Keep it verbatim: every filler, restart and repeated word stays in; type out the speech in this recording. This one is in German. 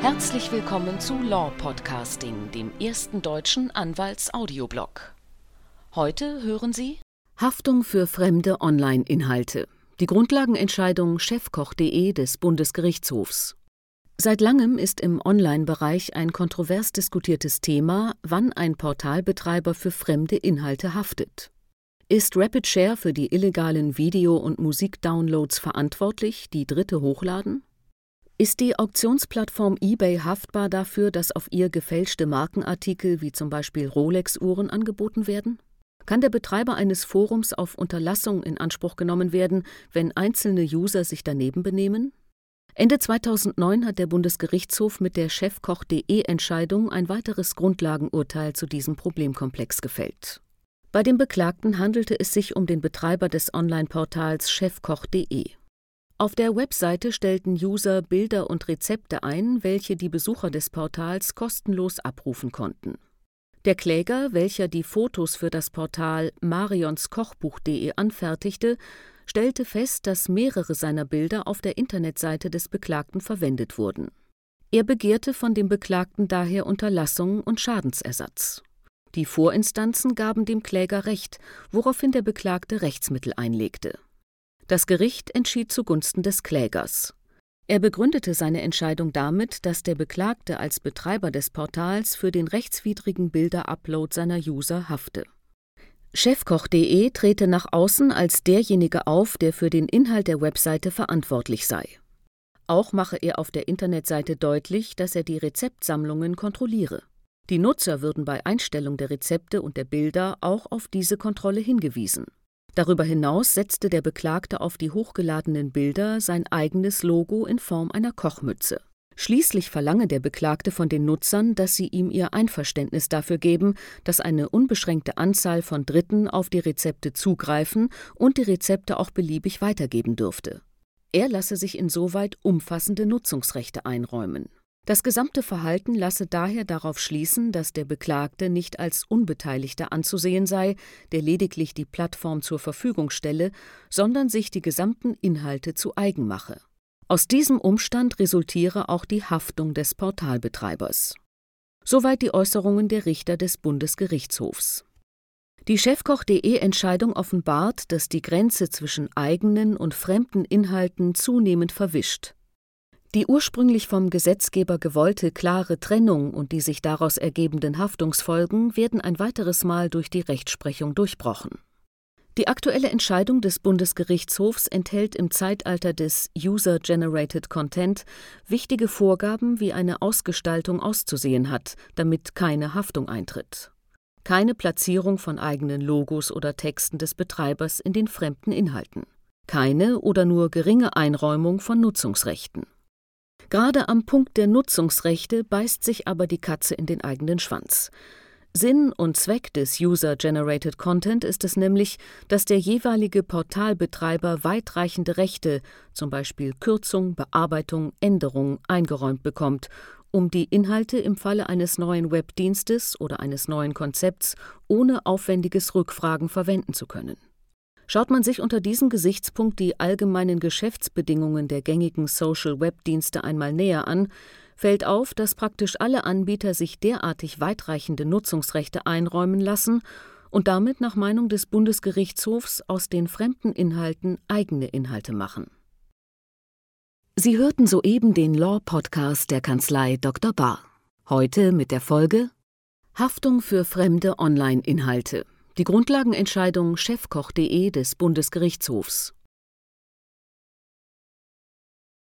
Herzlich willkommen zu Law Podcasting, dem ersten deutschen Anwalts-Audioblog. Heute hören Sie Haftung für fremde Online-Inhalte. Die Grundlagenentscheidung chefkoch punkt de des Bundesgerichtshofs. Seit langem ist im Online-Bereich ein kontrovers diskutiertes Thema, wann ein Portalbetreiber für fremde Inhalte haftet. Ist RapidShare für die illegalen Video- und Musikdownloads verantwortlich, die Dritte hochladen? Ist die Auktionsplattform eBay haftbar dafür, dass auf ihr gefälschte Markenartikel wie zum Beispiel Rolex-Uhren angeboten werden? Kann der Betreiber eines Forums auf Unterlassung in Anspruch genommen werden, wenn einzelne User sich daneben benehmen? Ende zweitausendneun hat der Bundesgerichtshof mit der chefkoch punkt de Entscheidung ein weiteres Grundlagenurteil zu diesem Problemkomplex gefällt. Bei dem Beklagten handelte es sich um den Betreiber des Online-Portals chefkoch punkt de. Auf der Webseite stellten User Bilder und Rezepte ein, welche die Besucher des Portals kostenlos abrufen konnten. Der Kläger, welcher die Fotos für das Portal marions-kochbuch punkt de anfertigte, stellte fest, dass mehrere seiner Bilder auf der Internetseite des Beklagten verwendet wurden. Er begehrte von dem Beklagten daher Unterlassung und Schadensersatz. Die Vorinstanzen gaben dem Kläger Recht, woraufhin der Beklagte Rechtsmittel einlegte. Das Gericht entschied zugunsten des Klägers. Er begründete seine Entscheidung damit, dass der Beklagte als Betreiber des Portals für den rechtswidrigen Bilder-Upload seiner User hafte. chefkoch punkt de trete nach außen als derjenige auf, der für den Inhalt der Webseite verantwortlich sei. Auch mache er auf der Internetseite deutlich, dass er die Rezeptsammlungen kontrolliere. Die Nutzer würden bei Einstellung der Rezepte und der Bilder auch auf diese Kontrolle hingewiesen. Darüber hinaus setzte der Beklagte auf die hochgeladenen Bilder sein eigenes Logo in Form einer Kochmütze. Schließlich verlange der Beklagte von den Nutzern, dass sie ihm ihr Einverständnis dafür geben, dass eine unbeschränkte Anzahl von Dritten auf die Rezepte zugreifen und die Rezepte auch beliebig weitergeben dürfte. Er lasse sich insoweit umfassende Nutzungsrechte einräumen. Das gesamte Verhalten lasse daher darauf schließen, dass der Beklagte nicht als Unbeteiligter anzusehen sei, der lediglich die Plattform zur Verfügung stelle, sondern sich die gesamten Inhalte zu eigen mache. Aus diesem Umstand resultiere auch die Haftung des Portalbetreibers. Soweit die Äußerungen der Richter des Bundesgerichtshofs. Die chefkoch punkt de Entscheidung offenbart, dass die Grenze zwischen eigenen und fremden Inhalten zunehmend verwischt. Die ursprünglich vom Gesetzgeber gewollte klare Trennung und die sich daraus ergebenden Haftungsfolgen werden ein weiteres Mal durch die Rechtsprechung durchbrochen. Die aktuelle Entscheidung des Bundesgerichtshofs enthält im Zeitalter des User-Generated Content wichtige Vorgaben, wie eine Ausgestaltung auszusehen hat, damit keine Haftung eintritt. Keine Platzierung von eigenen Logos oder Texten des Betreibers in den fremden Inhalten. Keine oder nur geringe Einräumung von Nutzungsrechten. Gerade am Punkt der Nutzungsrechte beißt sich aber die Katze in den eigenen Schwanz. Sinn und Zweck des User-Generated Content ist es nämlich, dass der jeweilige Portalbetreiber weitreichende Rechte, zum Beispiel Kürzung, Bearbeitung, Änderung, eingeräumt bekommt, um die Inhalte im Falle eines neuen Webdienstes oder eines neuen Konzepts ohne aufwendiges Rückfragen verwenden zu können. Schaut man sich unter diesem Gesichtspunkt die allgemeinen Geschäftsbedingungen der gängigen Social-Web-Dienste einmal näher an, fällt auf, dass praktisch alle Anbieter sich derartig weitreichende Nutzungsrechte einräumen lassen und damit nach Meinung des Bundesgerichtshofs aus den fremden Inhalten eigene Inhalte machen. Sie hörten soeben den Law-Podcast der Kanzlei Doktor Bahr. Heute mit der Folge Haftung für fremde Online-Inhalte. Die Grundlagenentscheidung chefkoch punkt de des Bundesgerichtshofs.